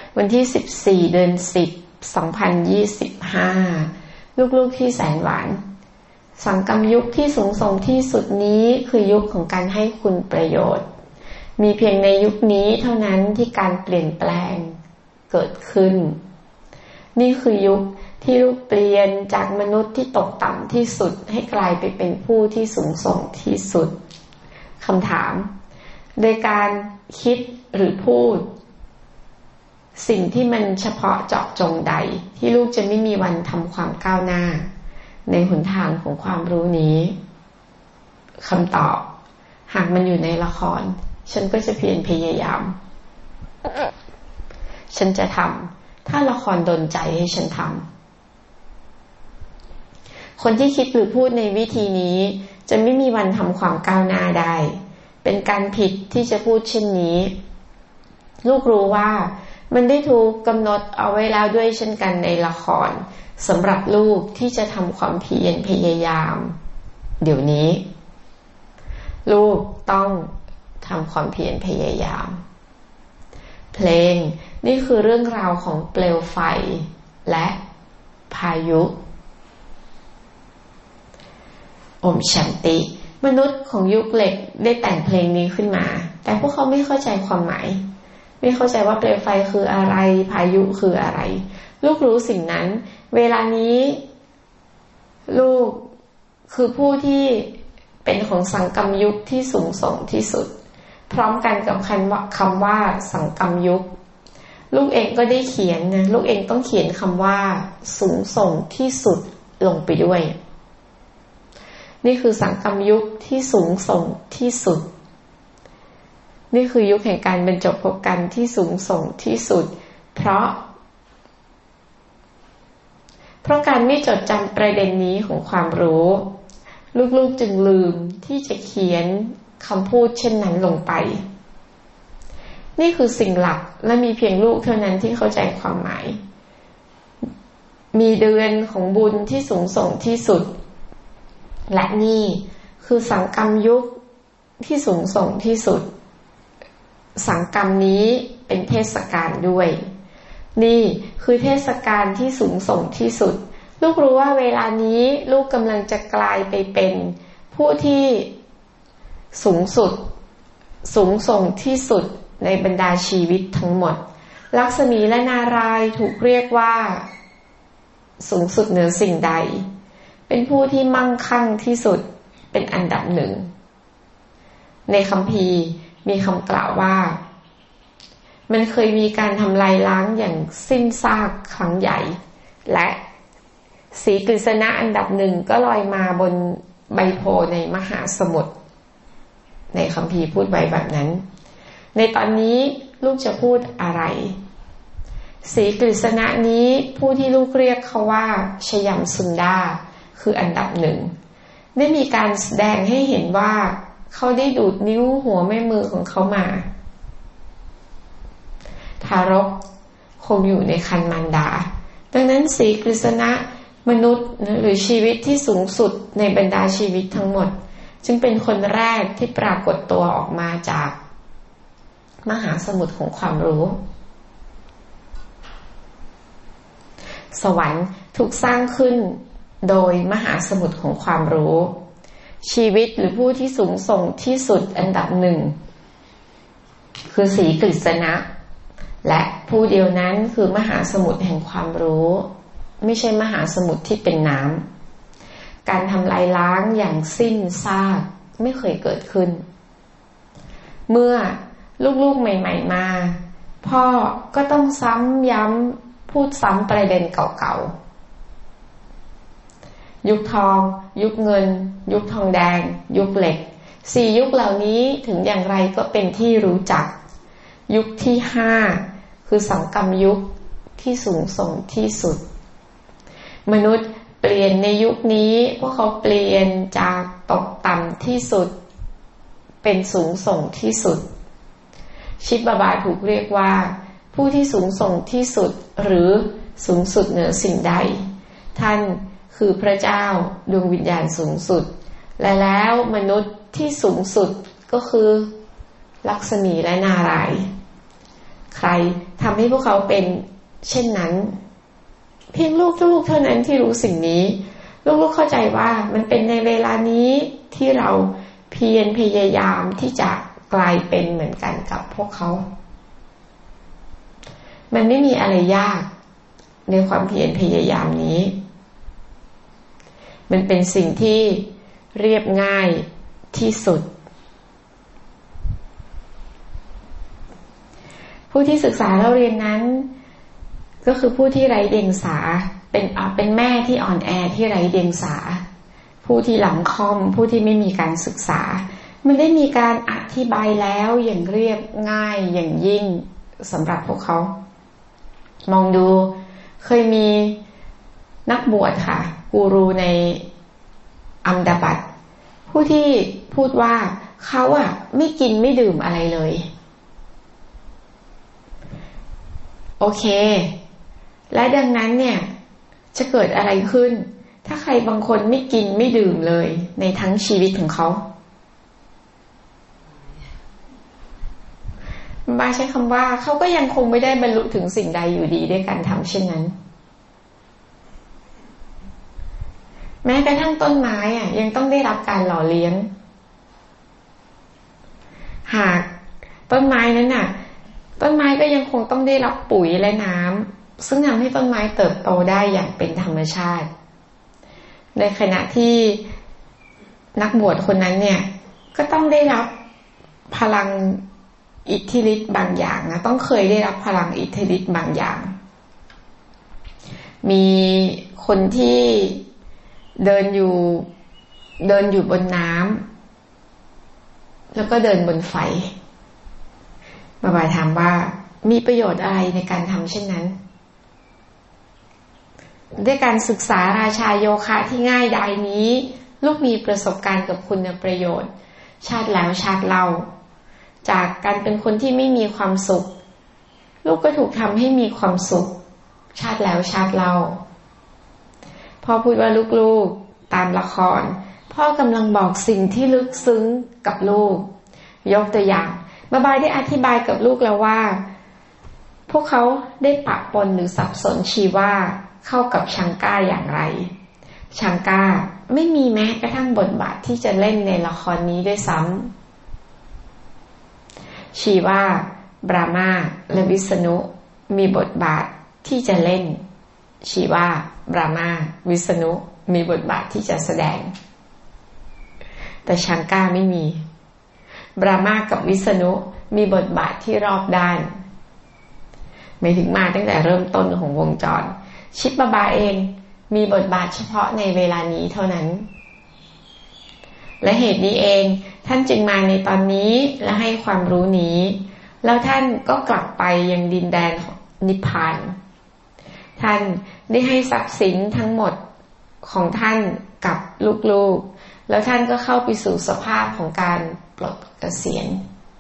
วันที่14 เดือน 10 2025ลูกๆที่แสนหวานสังกัมยุคที่สูงส่งที่สุดนี้คือยุคของการให้คุณประโยชน์มีเพียงในยุคนี้เท่านั้นที่การเปลี่ยนแปลงเกิดขึ้นนี่คือยุคที่ลูกเปลี่ยนจากมนุษย์ที่ตกต่ำที่สุดให้กลายไปเป็นผู้ที่สูงส่งที่สุดคำถามโดยการคิดหรือพูดสิ่งที่มันเฉพาะเจาะจงใดที่ลูกจะไม่มีวันทำความก้าวหน้าในหนทางของความรู้นี้คำตอบหากมันอยู่ในละครฉันก็จะเพียรพยายามฉันจะทำถ้าละครดลใจให้ฉันทำคนที่คิดหรือพูดในวิธีนี้จะไม่มีวันทำความก้าวหน้าได้เป็นการผิดที่จะพูดเช่นนี้ลูกรู้ว่ามันได้ถูกกำหนดเอาไว้แล้วด้วยเช่นกันในละครสำหรับลูกที่จะทำความเพียรพยายามเดี๋ยวนี้ลูกต้องทำความเพียรพยายามเพลงนี่คือเรื่องราวของเปลวไฟและพายุโอมชันติมนุษย์ของยุคเหล็กได้แต่งเพลงนี้ขึ้นมาแต่พวกเขาไม่เข้าใจความหมายไม่เข้าใจว่าเปลวไฟคืออะไรพายุคืออะไรลูกรู้สิ่งนั้นเวลานี้ลูกคือผู้ที่เป็นของสังกัมยุคที่สูงส่งที่สุดพร้อมกันกับคำว่าสังกัมยุคลูกเองก็ได้เขียนนะลูกเองต้องเขียนคำว่าสูงส่งที่สุดลงไปด้วยนี่คือสังกัมยุคที่สูงส่งที่สุดนี่คือยุคแห่งการบรรจบพบกันที่สูงส่งที่สุดเพราะการไม่จดจำประเด็นนี้ของความรู้ลูกๆจึงลืมที่จะเขียนคำพูดเช่นนั้นลงไปนี่คือสิ่งหลักและมีเพียงลูกเท่านั้นที่เข้าใจความหมายมีเดือนของบุญที่สูงส่งที่สุดและนี่คือสังกัมยุคที่สูงส่งที่สุดสังกัมนี้เป็นเทศกาลด้วยนี่คือเทศกาลที่สูงส่งที่สุดลูกรู้ว่าเวลานี้ลูกกำลังจะกลายไปเป็นผู้ที่สูงสุดสูงส่งที่สุดในบรรดาชีวิตทั้งหมดลักษมีและนารายณ์ถูกเรียกว่าสูงสุดเหนือสิ่งใดเป็นผู้ที่มั่งคั่งที่สุดเป็นอันดับหนึ่งในคัมภีร์มีคำกล่าวว่ามันเคยมีการทำลายล้างอย่างสิ้นซากครั้งใหญ่และสีกฤษณะอันดับหนึ่งก็ลอยมาบนใบโพในมหาสมุทรในคัมภีร์พูดไว้แบบนั้นในตอนนี้ลูกจะพูดอะไรสีกฤษณะนี้ผู้ที่ลูกเรียกเขาว่าชยัมสุนดาคืออันดับหนึ่งได้มีการแสดงให้เห็นว่าเขาได้ดูดนิ้วหัวแม่มือของเขามาทารกคงอยู่ในครรภ์มารดาดังนั้นสีกฤษณะมนุษย์หรือชีวิตที่สูงสุดในบรรดาชีวิตทั้งหมดจึงเป็นคนแรกที่ปรากฏตัวออกมาจากมหาสมุทรของความรู้สวรรค์ถูกสร้างขึ้นโดยมหาสมุทรของความรู้ชีวิตหรือผู้ที่สูงส่งที่สุดอันดับหนึ่งคือสีกฤษณะและผู้เดียวนั้นคือมหาสมุทรแห่งความรู้ไม่ใช่มหาสมุทรที่เป็นน้ำการทำลายล้างอย่างสิ้นซากไม่เคยเกิดขึ้นเมื่อลูกๆใหม่ๆมาพ่อก็ต้องซ้ำย้ำพูดซ้ำประเด็นเก่าๆยุคทองยุคเงินยุคทองแดงยุคเหล็ก4ยุคเหล่านี้ถึงอย่างไรก็เป็นที่รู้จักยุคที่5คือสังกัมยุคที่สูงส่งที่สุดมนุษย์เปลี่ยนในยุคนี้พวกเขาเปลี่ยนจากตกต่ำที่สุดเป็นสูงส่งที่สุดชิบาบาถูกเรียกว่าผู้ที่สูงส่งที่สุดหรือสูงสุดเหนือสิ่งใดท่านคือพระเจ้าดวงวิญญาณสูงสุดและแล้วมนุษย์ที่สูงสุดก็คือลักษมีและนารายณ์คใครทำให้พวกเขาเป็นเช่นนั้นเพียงลูกเท่านั้นที่รู้สิ่งนี้ลูกเข้าใจว่ามันเป็นในเวลานี้ที่เราเพียรพยายามที่จะกลายเป็นเหมือนกันกับพวกเขามันไม่มีอะไรยากในความเพียรพยายามนี้มันเป็นสิ่งที่เรียบง่ายที่สุดผู้ที่ศึกษาเราเรียนนั้นก็คือผู้ที่ไร้เดียงสาเป็นแม่ที่อ่อนแอที่ไร้เดียงสาผู้ที่หลังค่อมผู้ที่ไม่มีการศึกษามันได้มีการอธิบายแล้วอย่างเรียบง่ายอย่างยิ่งสำหรับพวกเขามองดูเคยมีนักบวชค่ะกูรูในอัมดาบัดผู้ที่พูดว่าเขาไม่กินไม่ดื่มอะไรเลยโอเคและดังนั้นเนี่ยจะเกิดอะไรขึ้นถ้าใครบางคนไม่กินไม่ดื่มเลยในทั้งชีวิตของเขาบาใช้คำว่าเขาก็ยังคงไม่ได้บรรลุถึงสิ่งใดอยู่ดีด้วยการทำเช่นนั้นแม้กระทั่งต้นไม้ยังต้องได้รับการหล่อเลี้ยงหากต้นไม้นั้นต้นไม้ก็ยังคงต้องได้รับปุ๋ยและน้ำซึ่งทำให้ต้นไม้เติบโตได้อย่างเป็นธรรมชาติในขณะที่นักบวชคนนั้นเนี่ยก็ต้องได้รับพลังอิทธิฤทธิ์บางอย่างนะต้องเคยได้รับพลังอิทธิฤทธิ์บางอย่างมีคนที่เดินอยู่บนน้ำแล้วก็เดินบนไฟบาบาถามว่ามีประโยชน์อะไรในการทำเช่นนั้นด้วยการศึกษาราชาโยคะที่ง่ายดายนี้ลูกมีประสบการณ์กับคุณประโยชน์ชาติแล้วชาติเล่าจากการเป็นคนที่ไม่มีความสุขลูกก็ถูกทำให้มีความสุขชาติแล้วชาติเล่าพ่อพูดว่าลูกๆตามละครพ่อกำลังบอกสิ่งที่ลึกซึ้งกับลูกยกตัวอย่างบาบาได้อธิบายกับลูกแล้วว่าพวกเขาได้ปะปนหรือสับสนชีว่าเข้ากับชังก้าอย่างไรชังก้าไม่มีแม้กระทั่งบทบาทที่จะเล่นในละครนี้ด้วยซ้ำชีว่าบรามาและวิษณุมีบทบาทที่จะเล่นชีว่าบรามาวิษณุมีบทบาทที่จะแสดงแต่ชังก้าไม่มีบรามากับวิษณุมีบทบาทที่รอบด้านไม่ถึงมาตั้งแต่เริ่มต้นของวงจรชิปบาบาเองมีบทบาทเฉพาะในเวลานี้เท่านั้นและเหตุนี้เองท่านจึงมาในตอนนี้และให้ความรู้นี้แล้วท่านก็กลับไปยังดินแดนนิพพานท่านได้ให้ทรัพย์สินทั้งหมดของท่านกับลูกๆแล้วท่านก็เข้าไปสู่สภาพของการปลดเกษียณ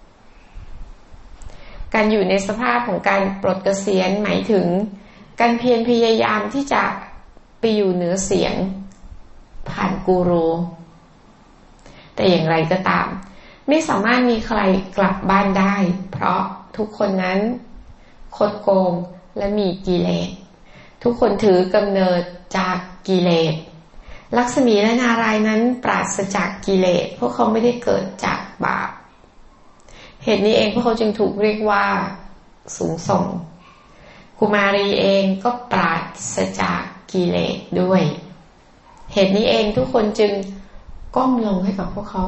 การอยู่ในสภาพของการปลดเกษียณหมายถึงการเพียรพยายามที่จะไปอยู่เหนือเสียงผ่านกูรูแต่อย่างไรก็ตามไม่สามารถมีใครกลับบ้านได้เพราะทุกคนนั้นคดโกงและมีกิเลสทุกคนถือกำเนิดจากกิเลสลักษมีและนารายณ์นั้นปราศจากกิเลสพวกเขาไม่ได้เกิดจากบาปเหตุนี้เองพวกเขาจึงถูกเรียกว่าสูงส่งกุมารีเองก็ปราศจากกิเลสด้วยเหตุนี้เองทุกคนจึงก้มลงให้กับพวกเขา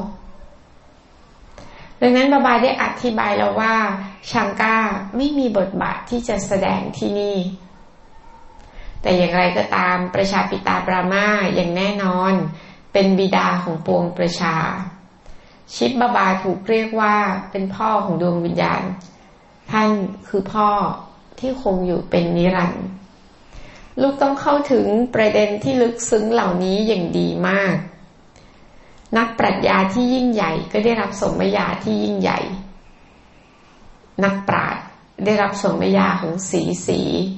ดังนั้นบาบาได้อธิบายแล้วว่าชังก้าไม่มีบทบาทที่จะแสดงที่นี่แต่อย่างไรก็ตามประชาปิตาบรามาอย่างแน่นอนเป็นบิดาของปวงประชาชิปบาบาถูกเรียกว่าเป็นพ่อของดวงวิญญาณท่านคือพ่อที่คงอยู่เป็นนิรันดร์ลูกต้องเข้าถึงประเด็นที่ลึกซึ้งเหล่านี้อย่างดีมากนักปรัชญาที่ยิ่งใหญ่ก็ได้รับสมญาที่ยิ่งใหญ่นักปราชญ์ได้รับสมญาของสี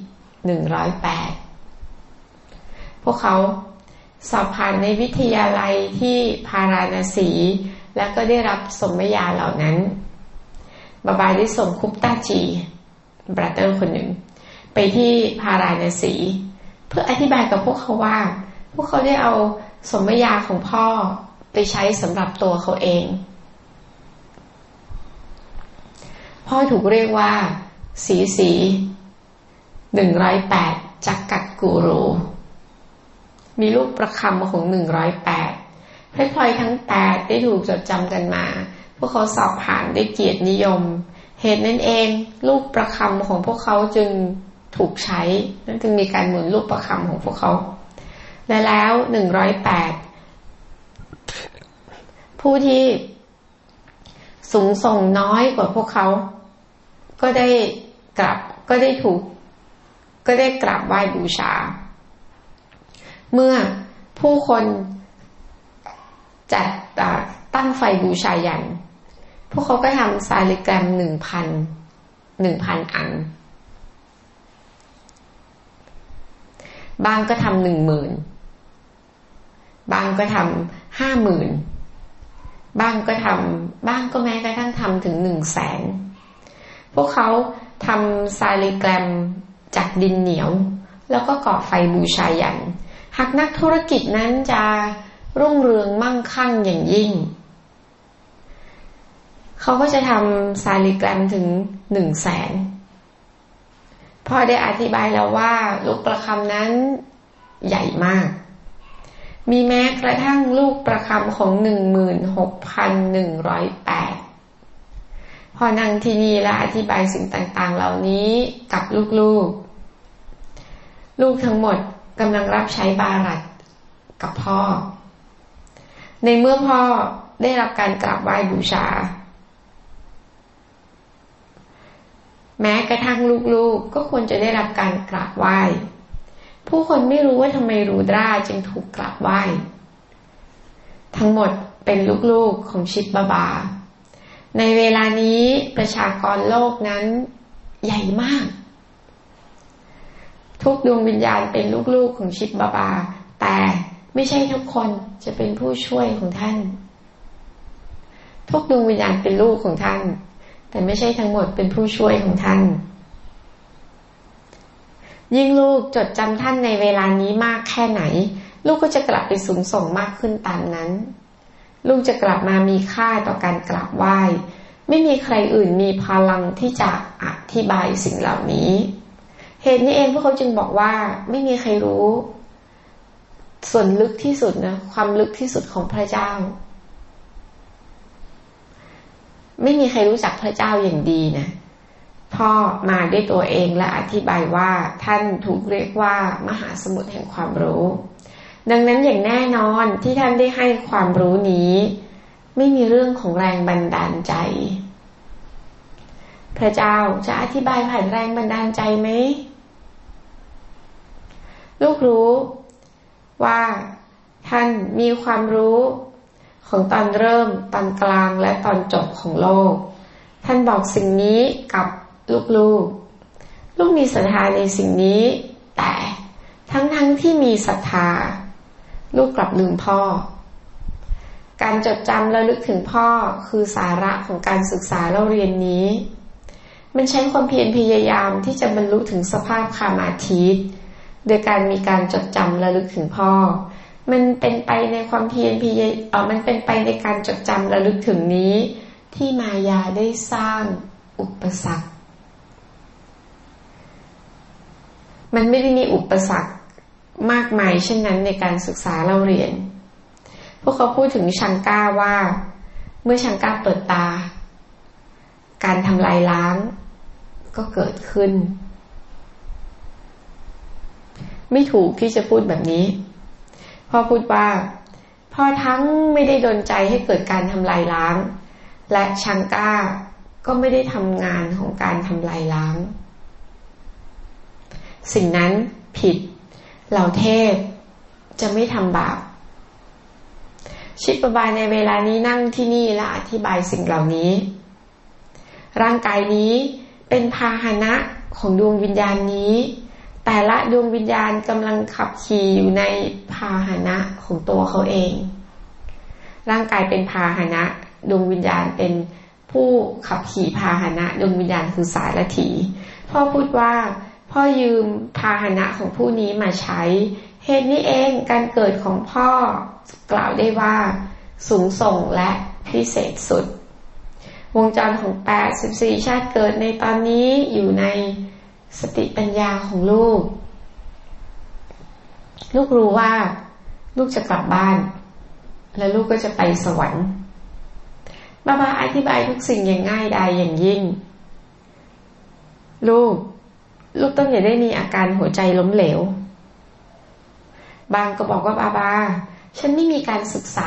108พวกเขาสอบผ่านในวิทยาลัยที่พาราณสีและก็ได้รับสมญาเหล่านั้นบาบาได้ส่งคุปตาจีบราเตอร์คนหนึ่งไปที่พาราณสีเพื่ออธิบายกับพวกเขาว่าพวกเขาได้เอาสมญาของพ่อไปใช้สำหรับตัวเขาเองพ่อถูกเรียกว่าสี108จักกัดกูรูมีลูกประคำของ108พลอยทั้ง8ได้ถูกจดจำกันมาพวกเขาสอบผ่านด้วยเกียรตินิยมเหตุนั้นเองลูกประคำของพวกเขาจึงถูกใช้นั่นจึงมีการหมุนลูกประคำของพวกเขาและแล้ว108ผู้ที่สูงส่งน้อยกว่าพวกเขาก็ได้กราบไหว้บูชาเมื่อผู้คนจัดตั้งไฟบูชายันพวกเขาก็ทำซาลิแกรม 1,000 อันบางก็ทำ 10,000 บางก็ทำ 50,000 บางก็แม้กระทั่งทำถึง 100,000 พวกเขาทำซาลิแกรมจากดินเหนียวแล้วก็ก่อไฟบูชายันหากนักธุรกิจนั้นจะรุ่งเรืองมั่งคั่งอย่างยิ่งเขาก็จะทำซาลิแกรมถึง 100,000 พ่อได้อธิบายแล้วว่าลูกประคำนั้นใหญ่มากมีแม้กระทั่งลูกประคำของ 16,108 พอนั่งที่นี่และอธิบายสิ่งต่างๆเหล่านี้กับลูกทั้งหมดกำลังรับใช้บารัตกับพ่อในเมื่อพ่อได้รับการกราบไหว้บูชาแม้กระทั่งลูกก็ควรจะได้รับการกราบไหว้ผู้คนไม่รู้ว่าทำไมรูดราจึงถูกกราบไหว้ทั้งหมดเป็นลูกๆของชิดบาบาในเวลานี้ประชากรโลกนั้นใหญ่มากทุกดวงวิญญาณเป็นลูกๆของชิดบาบาแต่ไม่ใช่ทุกคนจะเป็นผู้ช่วยของท่านทุกดวงวิญญาณเป็นลูกของท่านแต่ไม่ใช่ทั้งหมดเป็นผู้ช่วยของท่านยิ่งลูกจดจำท่านในเวลานี้มากแค่ไหนลูกก็จะกลับไปสูงส่งมากขึ้นตามนั้นลูกจะกลับมามีค่าต่อการกราบไหว้ไม่มีใครอื่นมีพลังที่จะอธิบายสิ่งเหล่านี้เหตุนี้เองพวกเขาจึงบอกว่าไม่มีใครรู้ส่วนลึกที่สุดนะความลึกที่สุดของพระเจ้าไม่มีใครรู้จักพระเจ้าอย่างดีนะพ่อมาด้วยตัวเองและอธิบายว่าท่านถูกเรียกว่ามหาสมุทรแห่งความรู้ดังนั้นอย่างแน่นอนที่ท่านได้ให้ความรู้นี้ไม่มีเรื่องของแรงบันดาลใจพระเจ้าจะอธิบายผ่านแรงบันดาลใจไหมลูกรู้ว่าท่านมีความรู้ของตอนเริ่มตอนกลางและตอนจบของโลกท่านบอกสิ่งนี้กับลูกมีศรัทธาในสิ่งนี้แต่ทั้งที่มีศรัทธาลูกกลับลืมพ่อการจดจำและลึกถึงพ่อคือสาระของการศึกษาเล่าเรียนนี้มันใช้ความเพียรพยายามที่จะบรรลุถึงสภาพคามาธิฏโดยการมีการจดจำและลึกถึงพ่อมันเป็นไปในความเพียรมันเป็นไปในการจดจำและลึกถึงนี้ที่มายาได้สร้างอุปสรรคมันไม่ได้มีอุปสรรคมากมายเช่นนั้นในการศึกษาเล่าเรียนพวกเขาพูดถึงชังก้าว่าเมื่อชังก้าเปิดตาการทำลายล้างก็เกิดขึ้นไม่ถูกที่จะพูดแบบนี้พ่อพูดว่าพ่อทั้งไม่ได้ดลใจให้เกิดการทำลายล้างและชังก้าก็ไม่ได้ทำงานของการทำลายล้างสิ่งนั้นผิดเหล่าเทพจะไม่ทำบาปชิดบาในเวลานี้นั่งที่นี่และอธิบายสิ่งเหล่านี้ร่างกายนี้เป็นพาหนะของดวงวิญญาณนี้แต่ละดวงวิญญาณกำลังขับขี่อยู่ในพาหนะของตัวเขาเองร่างกายเป็นพาหนะดวงวิญญาณเป็นผู้ขับขี่พาหนะดวงวิญญาณคือสารถีพ่อพูดว่าพ่อยืมพาหนะของผู้นี้มาใช้เหตุนี้เองการเกิดของพ่อกล่าวได้ว่าสูงส่งและพิเศษสุดวงจรของ84ชาติเกิดในตอนนี้อยู่ในสติปัญญาของลูกรู้ว่าลูกจะกลับบ้านและลูกก็จะไปสวรรค์บาบาอธิบายทุกสิ่งอย่างง่ายดายอย่างยิ่งลูกต้องอย่าได้มีอาการหัวใจล้มเหลวบางก็บอกว่าบาฉันไม่มีการศึกษา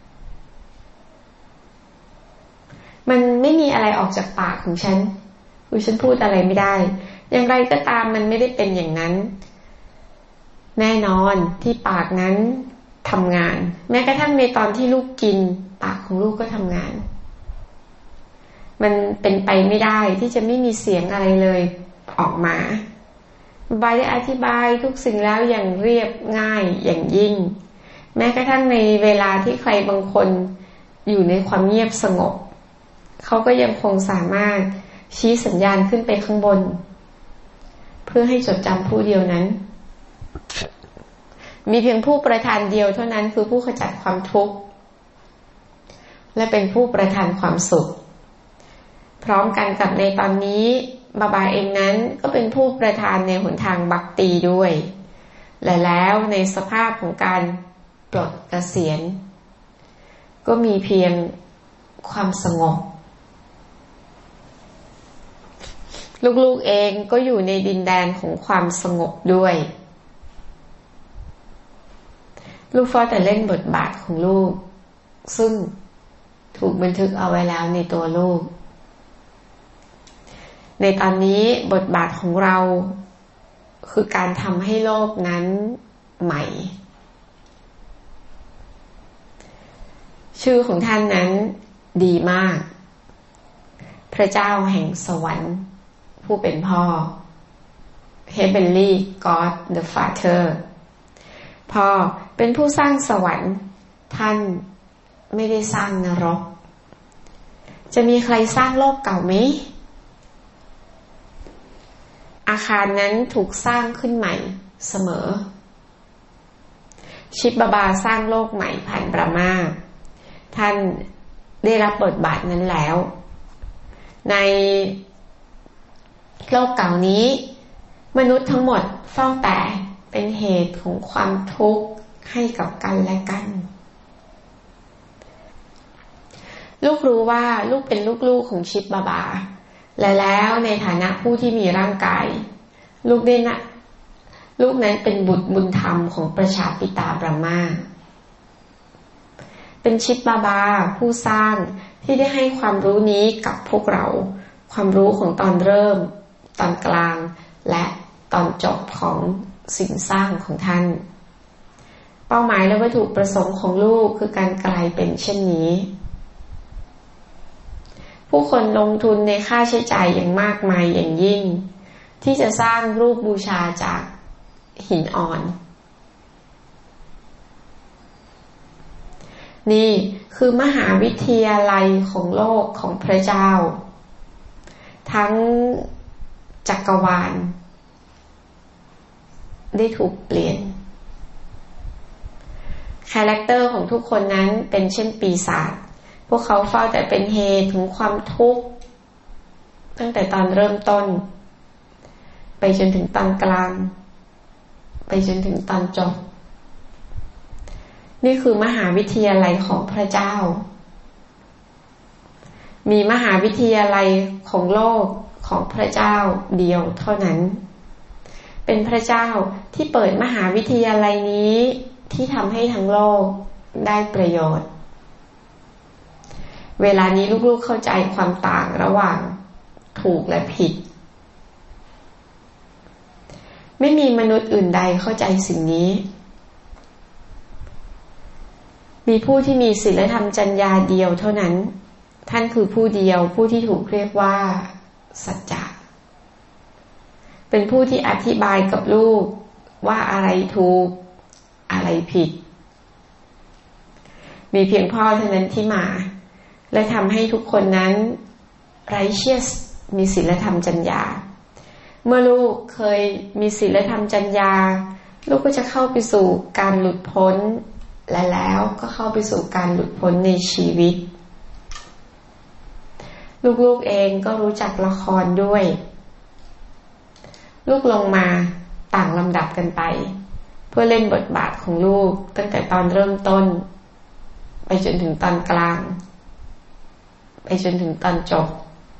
มันไม่มีอะไรออกจากปากของฉันพูดอะไรไม่ได้อย่างไรก็ตามมันไม่ได้เป็นอย่างนั้นแน่นอนที่ปากนั้นทำงานแม้กระทั่งในตอนที่ลูกกินปากของลูกก็ทำงานมันเป็นไปไม่ได้ที่จะไม่มีเสียงอะไรเลยออกมาบายได้อธิบายทุกสิ่งแล้วอย่างเรียบง่ายอย่างยิ่งแม้กระทั่งในเวลาที่ใครบางคนอยู่ในความเงียบสงบเขาก็ยังคงสามารถชี้สัญญาณขึ้นไปข้างบนเพื่อให้จดจำผู้เดียวนั้นมีเพียงผู้ประทานเดียวเท่านั้นคือผู้ขจัดความทุกข์และเป็นผู้ประทานความสุขพร้อมกันกับในตอนนี้บาบาเองนั้นก็เป็นผู้ประทานในหนทางบัพติด้วยและแล้วในสภาพของการปลดเกษียณก็มีเพียงความสงบลูกๆเองก็อยู่ในดินแดนของความสงบด้วยลูกฟอแต่เล่นบทบาทของลูกซึ่งถูกบันทึกเอาไว้แล้วในตัวลูกในตอนนี้บทบาทของเราคือการทำให้โลกนั้นใหม่ชื่อของท่านนั้นดีมากพระเจ้าแห่งสวรรค์ผู้เป็นพ่อ Heavenly God the Father พ่อเป็นผู้สร้างสวรรค์ท่านไม่ได้สร้างนรกจะมีใครสร้างโลกเก่าไหมอาคารนั้นถูกสร้างขึ้นใหม่เสมอชิปบาบาสร้างโลกใหม่ผ่านบรามาท่านได้รับบทบาทนั้นแล้วในโลกเก่านี้มนุษย์ทั้งหมดเฝ้าแต่เป็นเหตุของความทุกข์ให้กับกันและกันลูกรู้ว่าลูกเป็นลูกๆของชิปบาบาและแล้วในฐานะผู้ที่มีร่างกายลูกนั้นเป็นบุตรบุญธรรมของประชาปิตาบรามาเป็นชิปบาบาผู้สร้างที่ได้ให้ความรู้นี้กับพวกเราความรู้ของตอนเริ่มตอนกลางและตอนจบของสิ่งสร้างของท่านเป้าหมายและวัตถุประสงค์ของลูกคือการกลายเป็นเช่นนี้ผู้คนลงทุนในค่าใช้จ่ายอย่างมากมายอย่างยิ่งที่จะสร้างรูปบูชาจากหินอ่อนนี่คือมหาวิทยาลัยของโลกของพระเจ้าทั้งจักรวาลได้ถูกเปลี่ยนคาแรคเตอร์ของทุกคนนั้นเป็นเช่นปีศาจพวกเขาเฝ้าแต่เป็นเหตุของความทุกข์ตั้งแต่ตอนเริ่มต้นไปจนถึงตอนกลางไปจนถึงตอนจบนี่คือมหาวิทยาลัยของพระเจ้ามีมหาวิทยาลัยของโลกของพระเจ้าเดียวเท่านั้นเป็นพระเจ้าที่เปิดมหาวิทยาลัยนี้ที่ทำให้ทั้งโลกได้ประโยชน์เวลานี้ลูกๆเข้าใจความต่างระหว่างถูกและผิดไม่มีมนุษย์อื่นใดเข้าใจสิ่งนี้มีผู้ที่มีศีลธรรมจรรยาเดียวเท่านั้นท่านคือผู้เดียวผู้ที่ถูกเรียกว่าสัจจะเป็นผู้ที่อธิบายกับลูกว่าอะไรถูกอะไรผิดมีเพียงพ่อเท่านั้นที่มาและทำให้ทุกคนนั้น righteous มีศีลธรรมจรรยาเมื่อลูกเคยมีศีลธรรมจรรยาลูกก็จะเข้าไปสู่การหลุดพ้นและแล้วก็เข้าไปสู่การหลุดพ้นในชีวิตลูกๆเองก็รู้จักละครด้วยลูกลงมาต่างลำดับกันไปเพื่อเล่นบทบาทของลูกตั้งแต่ตอนเริ่มต้นไปจนถึงตอนกลางไปจนถึงตอนจบ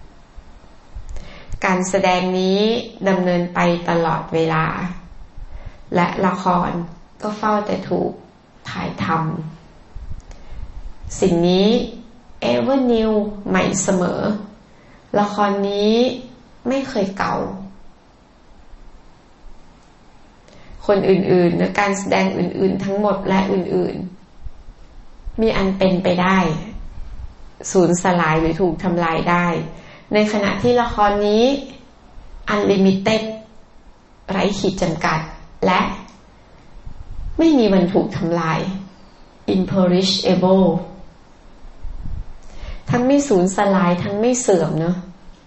การแสดงนี้ดำเนินไปตลอดเวลาและละครก็เฝ้าแต่ถูกถ่ายทำสิ่งนี้ ever new ใหม่เสมอละครนี้ไม่เคยเก่าคนอื่นๆและการแสดงอื่นๆทั้งหมดและอื่นๆมีอันเป็นไปได้สูญสลายหรือถูกทำลายได้ในขณะที่ละครนี้ unlimited ไร้ขีดจำกัดและไม่มีวันถูกทำลาย imperishable ทั้งไม่สูญสลายทั้งไม่เสื่อมเนอะ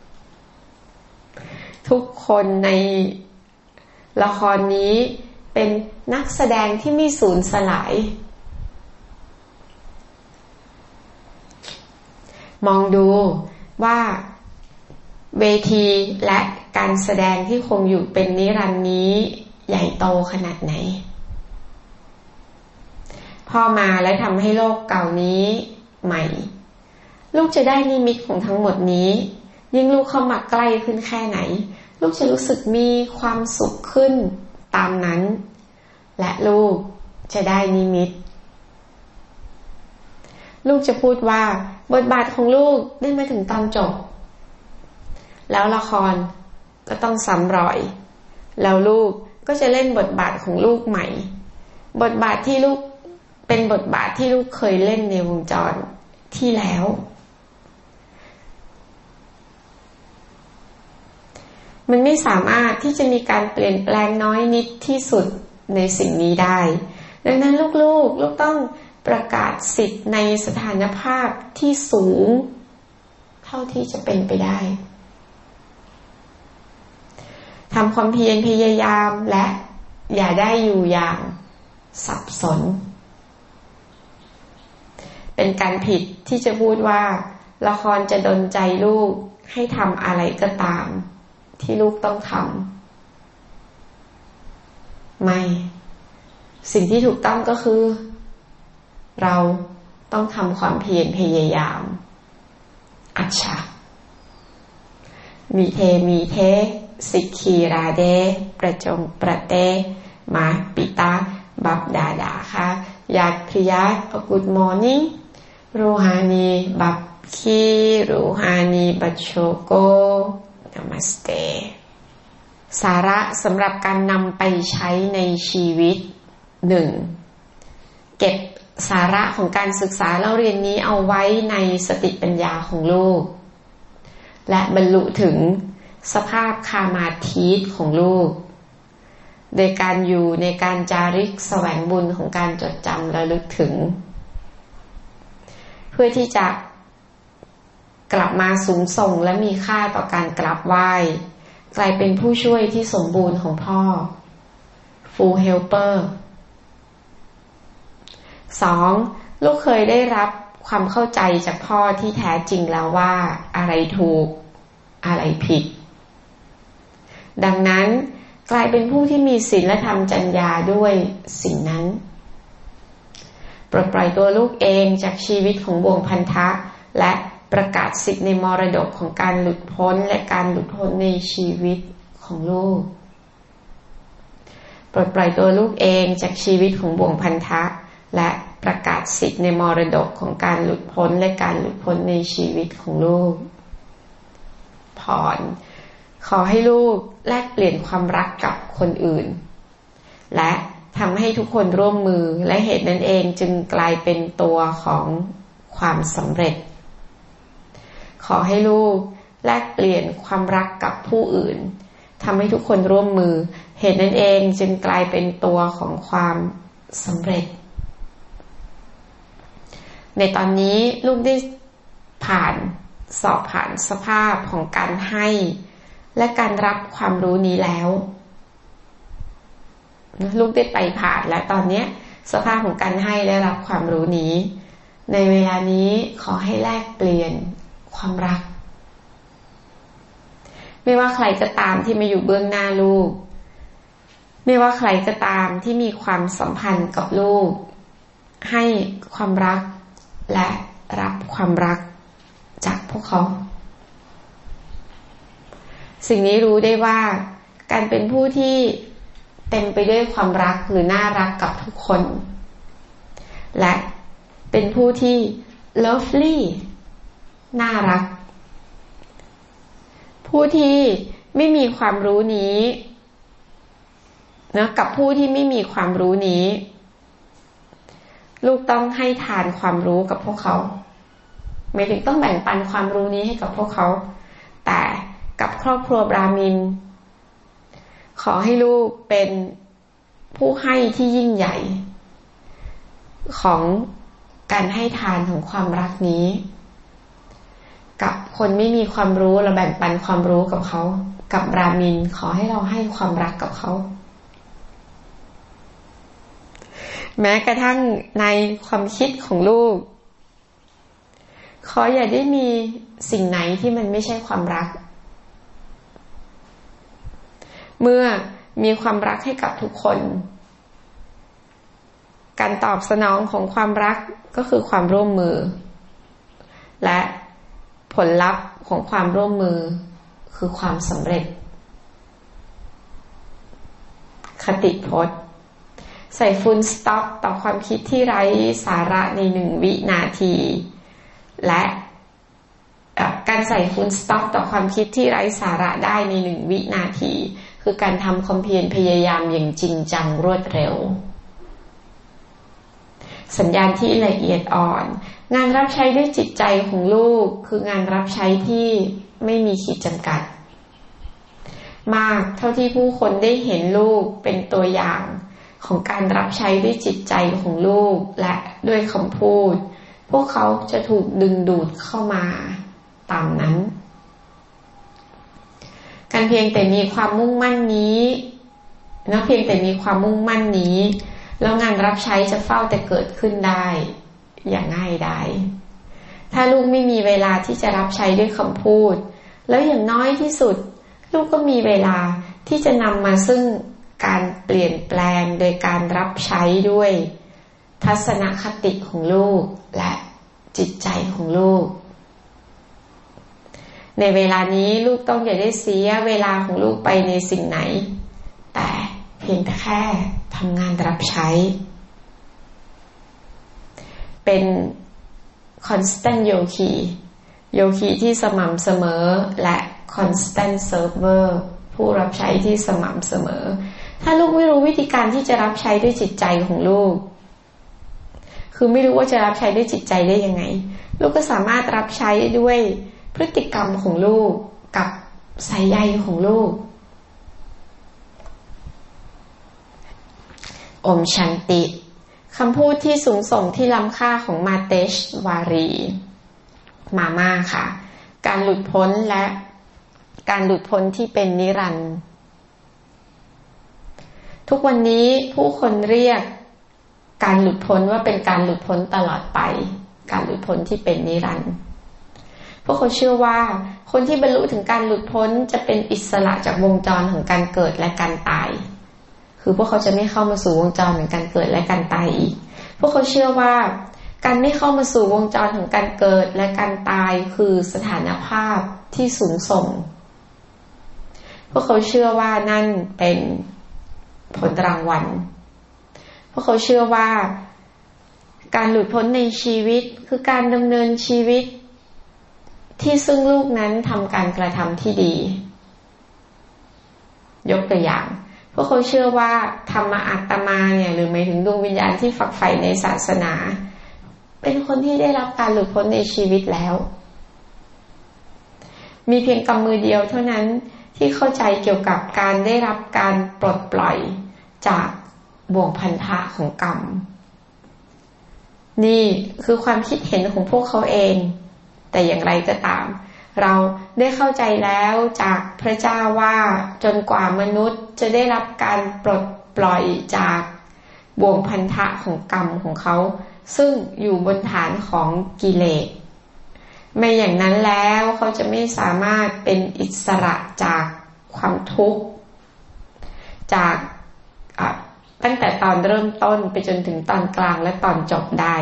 ทุกคนในละครนี้เป็นนักแสดงที่ไม่สูญสลายมองดูว่าเวทีและการแสดงที่คงอยู่เป็นนิรันดร์นี้ใหญ่โตขนาดไหนพ่อมาและทำให้โลกเก่านี้ใหม่ลูกจะได้นิมิตของทั้งหมดนี้ยิ่งลูกเข้ามาใกล้ขึ้นแค่ไหนลูกจะรู้สึกมีความสุขขึ้นตามนั้นและลูกจะได้นิมิตลูกจะพูดว่าบทบาทของลูกได้มาถึงตอนจบแล้วละครก็ต้องซ้ำรอยแล้วลูกก็จะเล่นบทบาทของลูกใหม่บทบาทที่ลูกเป็นบทบาทที่ลูกเคยเล่นในวงจรที่แล้วมันไม่สามารถที่จะมีการเปลี่ยนแปลงน้อยนิดที่สุดในสิ่งนี้ได้ดังนั้นลูกต้องประกาศสิทธิ์ในสถานภาพที่สูงเท่าที่จะเป็นไปได้ทำความเพียรพยายามและอย่าได้อยู่อย่างสับสนเป็นการผิดที่จะพูดว่าละครจะดลใจลูกให้ทำอะไรก็ตามที่ลูกต้องทำไม่สิ่งที่ถูกต้องก็คือเราต้องทำความเพียรพยายามอัจฉะมีเทสิกขีราเดประจงประเตมาปิตาบับดาดาค่ะอยากพริยา Good morning รูฮานีบับคีรูฮานีบัชโชโกนามัสเตสาระสำหรับการนำไปใช้ในชีวิต 1. เก็บสาระของการศึกษาเล่าเรียนนี้เอาไว้ในสติปัญญาของลูกและบรรลุถึงสภาพคามาทีสของลูกโดยการอยู่ในการจาริกแสวงบุญของการจดจำระลึกถึงเพื่อที่จะกลับมาสูงส่งและมีค่าต่อการกราบไหว้กลายเป็นผู้ช่วยที่สมบูรณ์ของพ่อ Full Helper 2. ลูกเคยได้รับความเข้าใจจากพ่อที่แท้จริงแล้วว่าอะไรถูกอะไรผิดดังนั้นกลายเป็นผู้ที่มีศีลธรรมจรรยาด้วยสิ่งนั้นปลดปล่อยตัวลูกเองจากชีวิตของบ่วงพันธะและประกาศสิทธิ์ในมรดกของการหลุดพ้นและการหลุดพ้นในชีวิตของลูกปลดปล่อยตัวลูกเองจากชีวิตของบ่วงพันธะและประกาศสิทธิ์ในมรดกของการหลุดพ้นและการหลุดพ้นในชีวิตของลูกผ่อนขอให้ลูกแลกเปลี่ยนความรักกับคนอื่นและทำให้ทุกคนร่วมมือและเหตุนั้นเองจึงกลายเป็นตัวของความสำเร็จขอให้ลูกแลกเปลี่ยนความรักกับผู้อื่นทำให้ทุกคนร่วมมือเหตุนั้นเองจึงกลายเป็นตัวของความสำเร็จในตอนนี้ลูกได้สอบผ่านสภาพของการให้และการรับความรู้นี้แล้วลูกได้ไปผ่านและตอนนี้สภาพของการให้และรับความรู้นี้ในเวลานี้ขอให้แลกเปลี่ยนความรักไม่ว่าใครก็ตามที่มาอยู่เบื้องหน้าลูกไม่ว่าใครก็ตามที่มีความสัมพันธ์กับลูกให้ความรักและรับความรักจากพวกเขาสิ่งนี้รู้ได้ว่าการเป็นผู้ที่เต็มไปด้วยความรักหรือน่ารักกับทุกคนและเป็นผู้ที่ lovely น่ารักผู้ที่ไม่มีความรู้นี้นะกับผู้ที่ไม่มีความรู้นี้ลูกต้องให้ทานความรู้กับพวกเขาไม่ถึงต้องแบ่งปันความรู้นี้ให้กับพวกเขาแต่กับครอบครัวบรามินขอให้ลูกเป็นผู้ให้ที่ยิ่งใหญ่ของการให้ทานของความรักนี้กับคนไม่มีความรู้เราแบ่งปันความรู้กับเขากับบรามินขอให้เราให้ความรักกับเขาแม้กระทั่งในความคิดของลูกขออย่าได้มีสิ่งไหนที่มันไม่ใช่ความรักเมื่อมีความรักให้กับทุกคนการตอบสนองของความรักก็คือความร่วมมือและผลลัพธ์ของความร่วมมือคือความสำเร็จคติพจน์ใส่full stopต่อความคิดที่ไร้สาระใน1 วินาทีและการใส่full stopต่อความคิดที่ไร้สาระได้ใน1 วินาทีคือการทำความเพียรพยายามอย่างจริงจังรวดเร็วสัญญาณที่ละเอียดอ่อนงานรับใช้ด้วยจิตใจของลูกคืองานรับใช้ที่ไม่มีขีดจำกัดมากเท่าที่ผู้คนได้เห็นลูกเป็นตัวอย่างของการรับใช้ด้วยจิตใจของลูกและด้วยคำพูดพวกเขาจะถูกดึงดูดเข้ามาตามนั้นการเพียงแต่มีความมุ่งมั่นนี้นะเพียงแต่มีความมุ่งมั่นนี้แล้วงานรับใช้จะเฝ้าแต่เกิดขึ้นได้อย่างง่ายดายถ้าลูกไม่มีเวลาที่จะรับใช้ด้วยคำพูดแล้วอย่างน้อยที่สุดลูกก็มีเวลาที่จะนำมาซึ่งการเปลี่ยนแปลงโดยการรับใช้ด้วยทัศนคติของลูกและจิตใจของลูกในเวลานี้ลูกต้องอย่าได้เสียเวลาของลูกไปในสิ่งไหนแต่เพียงแค่ทำงานรับใช้เป็น constant โยคีที่สม่ำเสมอและ constant server ผู้รับใช้ที่สม่ำเสมอถ้าลูกไม่รู้วิธีการที่จะรับใช้ด้วยจิตใจของลูกคือไม่รู้ว่าจะรับใช้ด้วยจิตใจได้ยังไงลูกก็สามารถรับใช้ด้วยพฤติกรรมของลูกกับสายใยของลูกอมชันติคำพูดที่สูงส่งที่ล้ำค่าของมาเตชวารีมาม่าค่ะการหลุดพ้นและการหลุดพ้นที่เป็นนิรันดร์ทุกวันนี้ผู้คนเรียกการหลุดพ้นว่าเป็นการหลุดพ้นตลอดไปการหลุดพ้นที่เป็นนิรันดร์พวกเขาเชื่อว่าคนที่บรรลุถึงการหลุดพ้นจะเป็นอิสระจากวงจรของการเกิดและการตายคือพวกเขาจะไม่เข้ามาสู่วงจรของการเกิดและการตายอีกพวกเขาเชื่อว่าการไม่เข้ามาสู่วงจรของการเกิดและการตายคือสถานภาพที่สูงส่งพวกเขาเชื่อว่านั่นเป็นผลรางวัลพวกเขาเชื่อว่าการหลุดพ้นในชีวิตคือการดำเนินชีวิตที่ซึ่งลูกนั้นทำการกระทำที่ดียกตัวอย่างพวกเขาเชื่อว่าธรรมอาตมาเนี่ยหรือหมายถึงดวงวิญญาณที่ฝักใฝ่ในศาสนาเป็นคนที่ได้รับการหลุดพ้นในชีวิตแล้วมีเพียงกำมือเดียวเท่านั้นที่เข้าใจเกี่ยวกับการได้รับการปลดปล่อยจากบ่วงพันธะของกรรมนี่คือความคิดเห็นของพวกเขาเองแต่อย่างไรก็ตามเราได้เข้าใจแล้วจากพระเจ้าว่าจนกว่ามนุษย์จะได้รับการปลดปล่อยจากบ่วงพันธะของกรรมของเขาซึ่งอยู่บนฐานของกิเลสไม่อย่างนั้นแล้วเขาจะไม่สามารถเป็นอิสระจากความทุกข์จากตั้งแต่ตอนเริ่มต้นไปจนถึงตอนกลางและตอนจบได้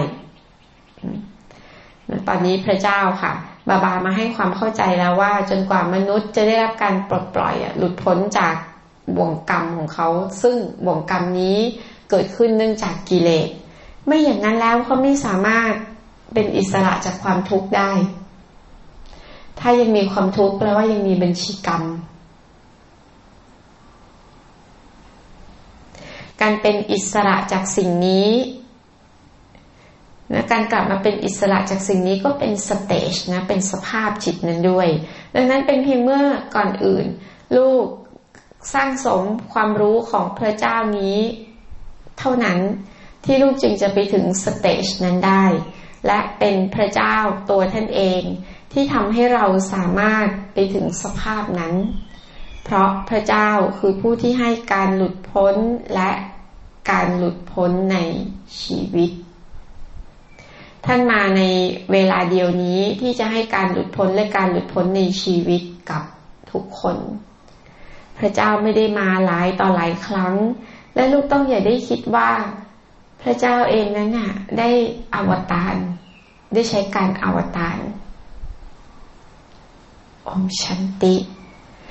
ตอนนี้พระเจ้าค่ะบามาให้ความเข้าใจแล้วว่าจนกว่ามนุษย์จะได้รับการปลดปล่อยหลุดพ้นจากบ่วงกรรมของเขาซึ่งบ่วงกรรมนี้เกิดขึ้นเนื่องจากกิเลสไม่อย่างนั้นแล้วเขาไม่สามารถเป็นอิสระจากความทุกข์ได้ถ้ายังมีความทุกข์แปลว่ายังมีบัญชีกรรมการเป็นอิสระจากสิ่งนี้นะการกลับมาเป็นอิสระจากสิ่งนี้ก็เป็นสเตจนะเป็นสภาพจิตนั้นด้วยดังนั้นเป็นเพียงเมื่อก่อนอื่นลูกสร้างสมความรู้ของพระเจ้านี้เท่านั้นที่ลูกจึงจะไปถึงสเตจนั้นได้และเป็นพระเจ้าตัวท่านเองที่ทำให้เราสามารถไปถึงสภาพนั้นเพราะพระเจ้าคือผู้ที่ให้การหลุดพ้นและการหลุดพ้นในชีวิตท่านมาในเวลาเดียวนี้ที่จะให้การหลุดพ้นและการหลุดพ้นในชีวิตกับทุกคนพระเจ้าไม่ได้มาหลายต่อหลายครั้งและลูกต้องอย่าได้คิดว่าพระเจ้าเองนั้นน่ะได้อวตารได้ใช้การอวตารโอมชันติ